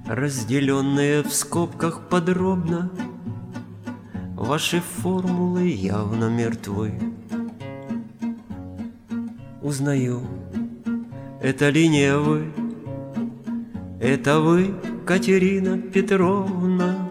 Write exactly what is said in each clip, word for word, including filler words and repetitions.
разделенные в скобках подробно, ваши формулы явно мертвы. Узнаю, это линия вы, это вы, Катерина Петровна.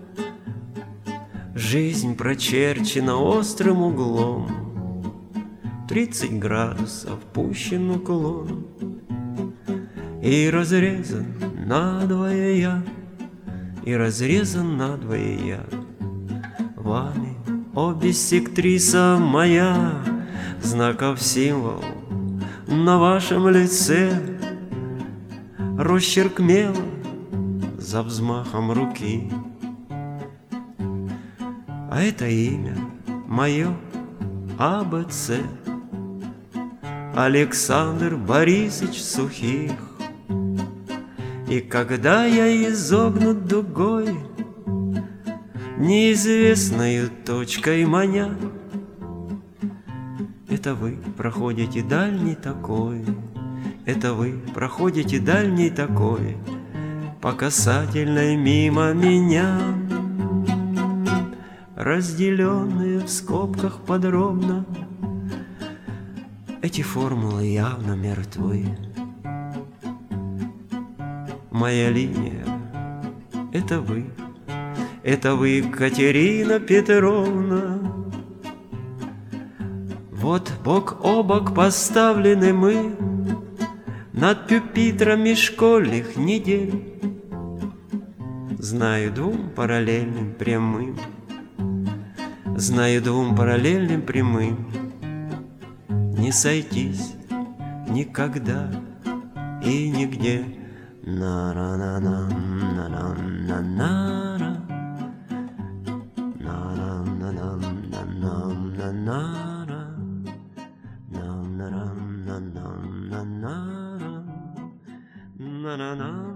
Жизнь прочерчена острым углом, тридцать градусов пущен уклон, и разрезан надвое я, и разрезан надвое я. Вами, о биссектриса моя, знаков символ на вашем лице, росчерк мела за взмахом руки. А это имя мое А Б Ц, Александр Борисович Сухих. И когда я изогнут дугой, неизвестною точкой маня, это вы проходите дальний такой, это вы проходите дальний такой, по касательной мимо меня, разделенные в скобках подробно, эти формулы явно мертвы. Моя линия — это вы, это вы, Катерина Петровна. Вот бок о бок поставлены мы над пюпитрами школьных недель. Знаю двум параллельным прямым, знаю двум параллельным прямым не сойтись никогда и нигде. На-на-на-на, на-на-на-на-на, на-на-на-на-на-на-на, на-на-на-на-на-на, на-на-на.